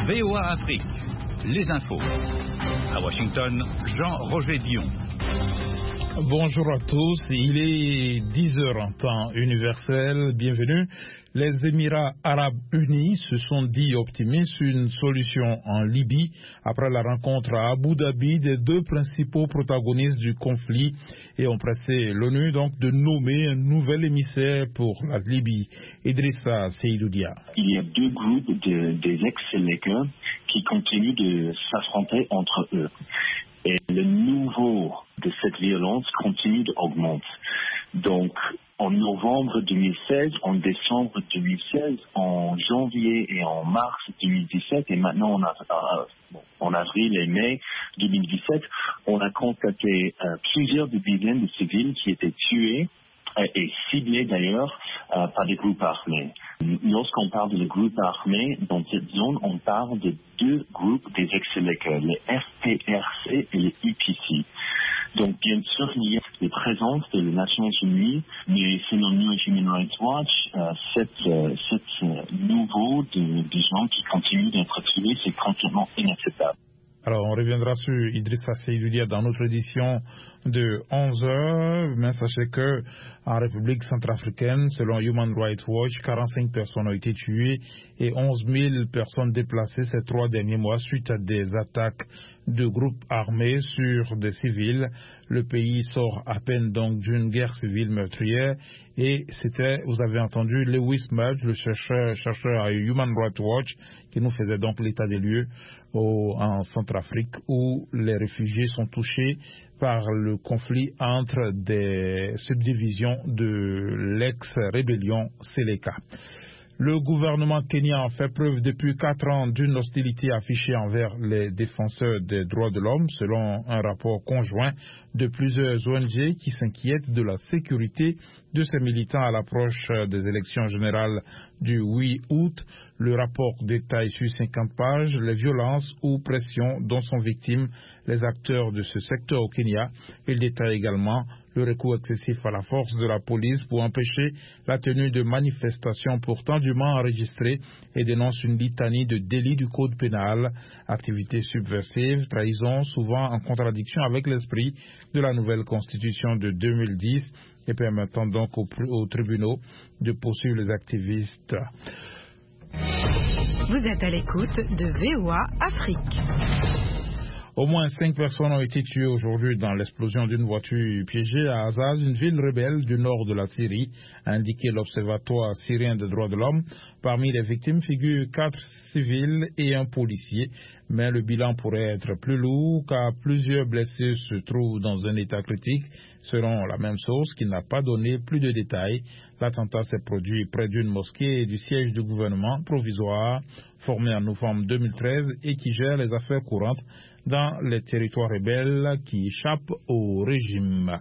VOA Afrique, les infos. À Washington, Jean-Roger Dion. Bonjour à tous, il est 10h en temps universel, bienvenue. Les Émirats Arabes Unis se sont dit optimistes sur une solution en Libye après la rencontre à Abu Dhabi des deux principaux protagonistes du conflit et ont pressé l'ONU donc de nommer un nouvel émissaire pour la Libye, Idrissa Seydou Dia. Il y a deux groupes des ex-Sénéca qui continuent de s'affronter entre eux. Et le niveau de cette violence continue d'augmenter. Donc, en novembre 2016, en décembre 2016, en janvier et en mars 2017, et maintenant en avril et mai 2017, on a constaté plusieurs dizaines de civils qui étaient tués et ciblés d'ailleurs par des groupes armés. Lorsqu'on parle de groupes armés, dans cette zone, on parle de deux groupes des ex-Sénéca, les FPRC et les IPC. Donc, bien sûr, il y a les présences des Nations Unies, mais selon nous, Human Rights Watch, cette nouveau de gens qui continuent d'être tués, c'est complètement inacceptable. Alors, on reviendra sur Idrissa Seydou Dia dans notre édition de 11h, mais sachez que en République centrafricaine, selon Human Rights Watch, 45 personnes ont été tuées et 11 000 personnes déplacées ces 3 derniers mois suite à des attaques de groupes armés sur des civils. Le pays sort à peine donc d'une guerre civile meurtrière et c'était, vous avez entendu, Lewis Mudge, le chercheur à Human Rights Watch, qui nous faisait donc l'état des lieux en Centrafrique où les réfugiés sont touchés par le conflit entre des subdivisions de l'ex-rébellion Séléka. Le gouvernement kenyan a fait preuve depuis 4 ans d'une hostilité affichée envers les défenseurs des droits de l'homme, selon un rapport conjoint de plusieurs ONG qui s'inquiètent de la sécurité de ces militants à l'approche des élections générales du 8 août. Le rapport détaille sur 50 pages les violences ou pressions dont sont victimes les acteurs de ce secteur au Kenya. Il détaille également le recours excessif à la force de la police pour empêcher la tenue de manifestations pourtant dûment enregistrées et dénonce une litanie de délits du code pénal, activités subversives, trahison, souvent en contradiction avec l'esprit de la nouvelle constitution de 2010 et permettant donc aux tribunaux de poursuivre les activistes. Vous êtes à l'écoute de VOA Afrique. Au moins 5 personnes ont été tuées aujourd'hui dans l'explosion d'une voiture piégée à Azaz, une ville rebelle du nord de la Syrie, a indiqué l'Observatoire syrien des droits de l'homme. Parmi les victimes figurent 4 civils et un policier, mais le bilan pourrait être plus lourd car plusieurs blessés se trouvent dans un état critique, selon la même source qui n'a pas donné plus de détails. L'attentat s'est produit près d'une mosquée et du siège du gouvernement provisoire formé en novembre 2013 et qui gère les affaires courantes dans les territoires rebelles qui échappent au régime.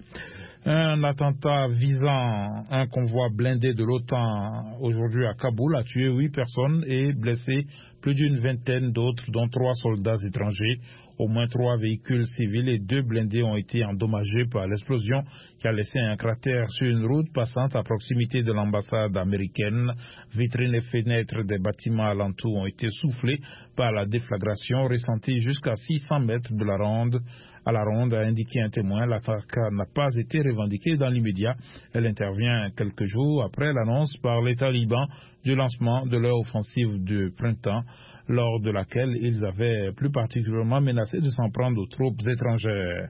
Un attentat visant un convoi blindé de l'OTAN aujourd'hui à Kaboul a tué 8 personnes et blessé plus d'une vingtaine d'autres, dont 3 soldats étrangers. Au moins 3 véhicules civils et 2 blindés ont été endommagés par l'explosion qui a laissé un cratère sur une route passante à proximité de l'ambassade américaine. Vitrines et fenêtres des bâtiments alentours ont été soufflées par la déflagration ressentie jusqu'à 600 mètres de la ronde. À la ronde, a indiqué un témoin, l'attaque n'a pas été revendiquée dans l'immédiat. Elle intervient quelques jours après l'annonce par les talibans du lancement de leur offensive de printemps, lors de laquelle ils avaient plus particulièrement menacé de s'en prendre aux troupes étrangères.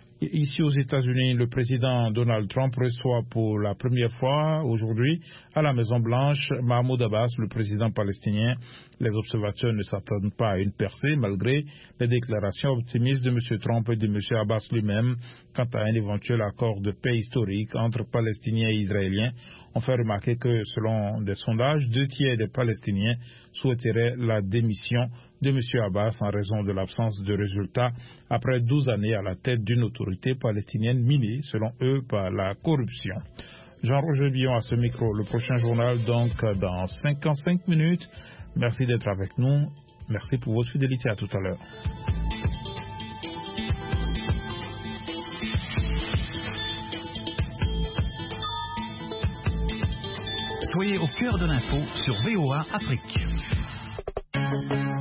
Ici aux États-Unis, le président Donald Trump reçoit pour la première fois aujourd'hui à la Maison-Blanche Mahmoud Abbas, le président palestinien. Les observateurs ne s'attendent pas à une percée malgré les déclarations optimistes de M. Trump et de M. Abbas lui-même quant à un éventuel accord de paix historique entre Palestiniens et Israéliens. On fait remarquer que selon des sondages, 2 tiers des Palestiniens souhaiteraient la démission de M. Abbas en raison de l'absence de résultats après 12 années à la tête d'une autorité palestinienne minée, selon eux, par la corruption. Jean-Roger Dion à ce micro. Le prochain journal, donc, dans 55 minutes. Merci d'être avec nous. Merci pour votre fidélité. À tout à l'heure. Soyez au cœur de l'info sur VOA Afrique.